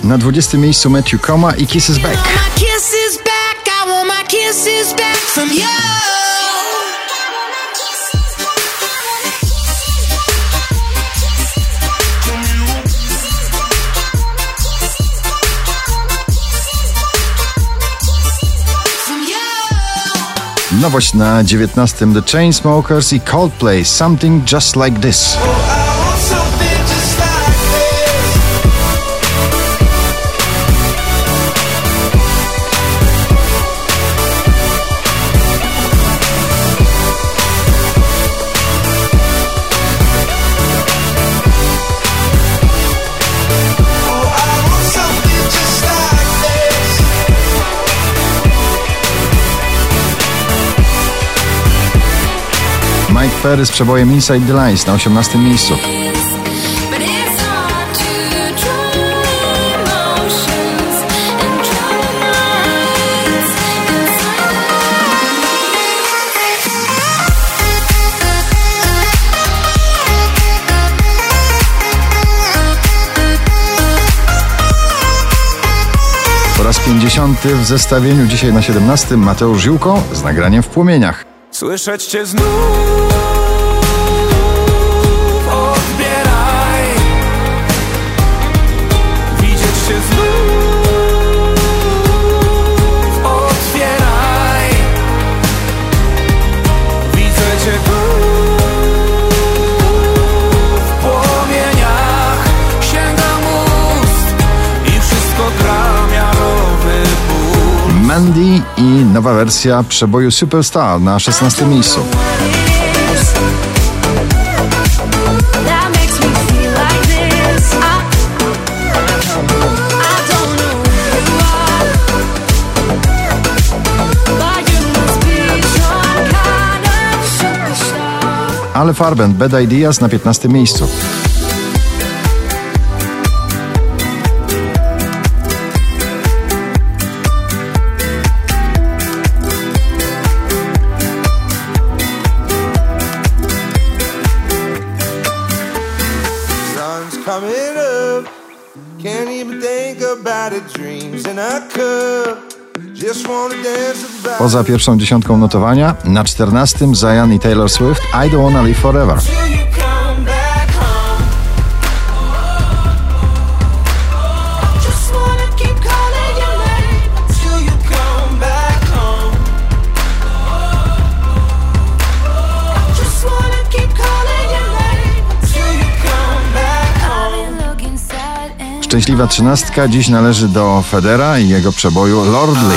Na 20. miejscu Matthew Koma i Kisses Back. Nowość na 19. The Chainsmokers i Coldplay, Something Just Like This. Mike Perry z przebojem Inside the Lines na 18. miejscu. Po raz 50. w zestawieniu, dzisiaj na 17. Mateusz Ziółko z nagraniem W płomieniach. Słyszeć cię znów, odbieraj, widzieć cię znów, otwieraj, widzę cię tu, w płomieniach, sięgam ust i wszystko gra miarowy ból. Mandy i nowa wersja przeboju Superstar na 16. miejscu. Ale Farben, Bad Ideas na 15. miejscu. Coming up, can't even think about it, dreams in a cup, just wanna dance about. Poza pierwszą dziesiątką notowania, na 14. Zayn i Taylor Swift, I Don't Wanna Live Forever. Szczęśliwa 13. dziś należy do Federa i jego przeboju Lordly.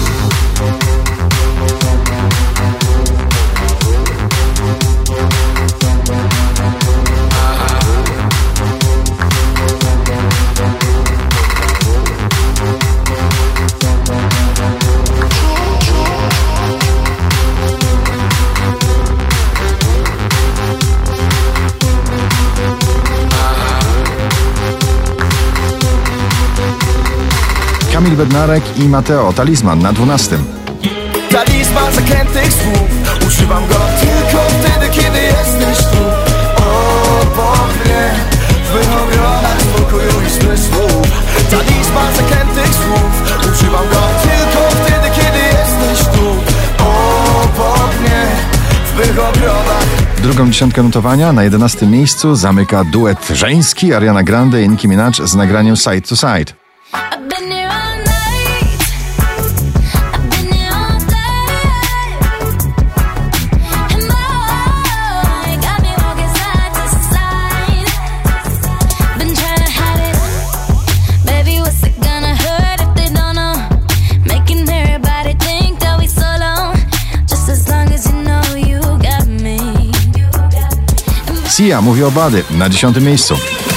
Kamil Bednarek i Mateo, Talizman na 12. Talizman zakrętych słów, używam go tylko wtedy, kiedy jesteś tu. Obok mnie, w mych obronach spokoju i zmysłów. Talizman zakrętych słów, używam go tylko wtedy, kiedy jesteś tu. Obok mnie, w mych obronach. Drugą dziesiątkę notowania na 11. miejscu zamyka duet żeński Ariana Grande i Nicki Minaj z nagraniem Side to Side. Sia mówi o Body na 10. miejscu.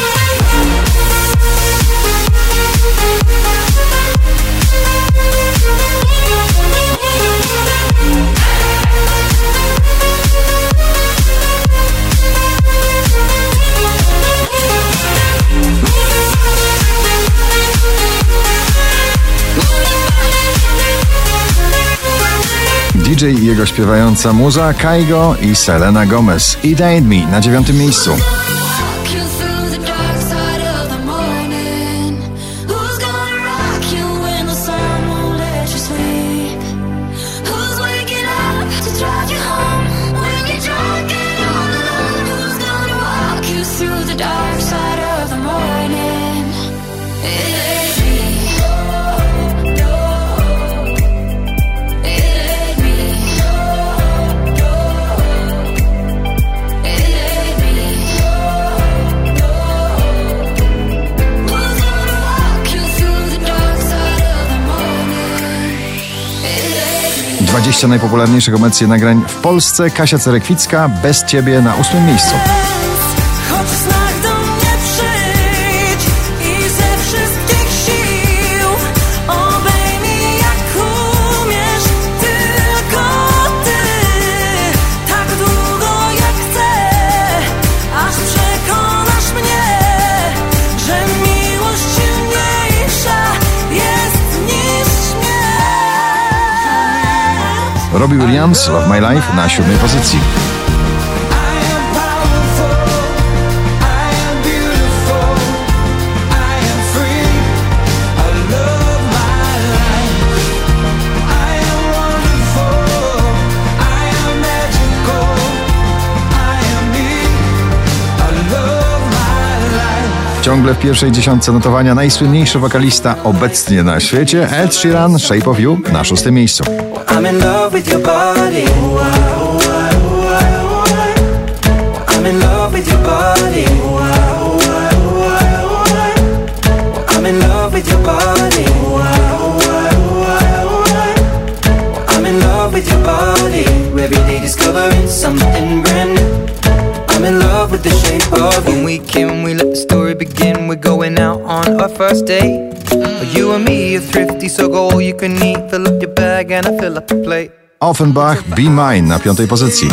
DJ i jego śpiewająca muza Kygo i Selena Gomez. It Ain't Me na 9. miejscu. liście najpopularniejszych obecnie nagrań w Polsce Kasia Cerekwicka, Bez Ciebie na 8. miejscu. Robbie Williams, Love My Life na 7. pozycji. Ciągle w pierwszej dziesiątce notowania najsłynniejszy wokalista obecnie na świecie Ed Sheeran, Shape of You na 6. miejscu. I'm in love with your body. I'm in love with your body. I'm in love with your body. I'm in love with your body. Every day discovering something brand new. I'm in love with the shape of you. When we came, we let the story begin. We're going out on our first date. You and me are thrifty, so go all you can eat. Fill up your bag and I fill up the plate. Offenbach, Be Mine na 5. pozycji.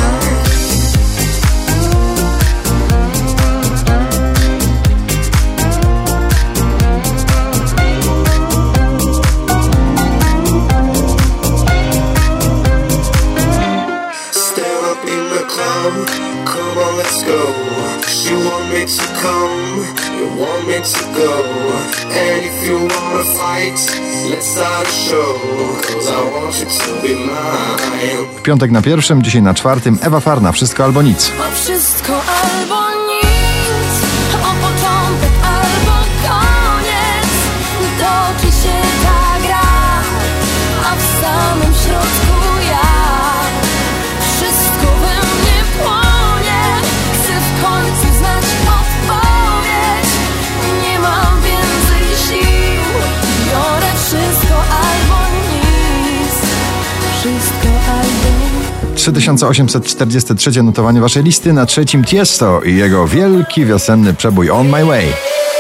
Come on, let's go. You want me to come, you want me to go. And if you wanna fight, let's start a show. 'Cause I want you to be mine. W piątek na 1, dzisiaj na 4. Ewa Farna, Wszystko albo nic. A wszystko albo nic, o początek albo koniec. Toczy się ta gra, a w samym środku ja. Wszystko we mnie płonie, chcę w końcu znać odpowiedź. Nie mam więcej sił, biorę wszystko albo nic. Wszystko albo nic. 3843 notowanie waszej listy, na 3. Tiesto i jego wielki wiosenny przebój On My Way.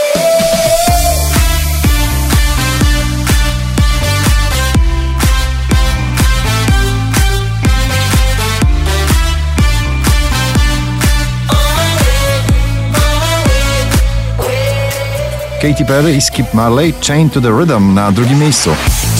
Katy Perry i Skip Marley, Chained to the Rhythm na 2. miejscu.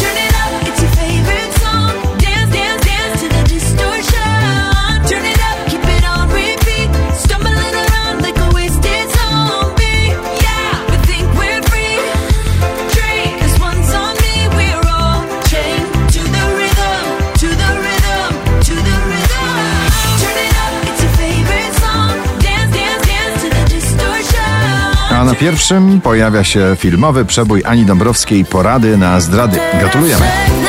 A na 1. pojawia się filmowy przebój Ani Dąbrowskiej, Porady na zdrady. Gratulujemy.